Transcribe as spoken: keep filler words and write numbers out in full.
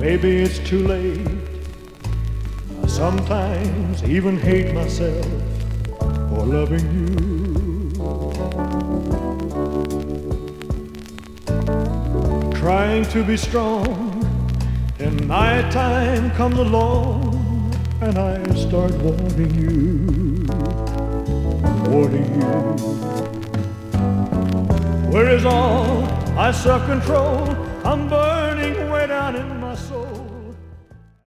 maybe it's too late. I sometimes even hate myself for loving you. Trying to be strong, and nighttime comes along, and I start wanting you, wanting you. Where is all my self-control? I'm burning way down in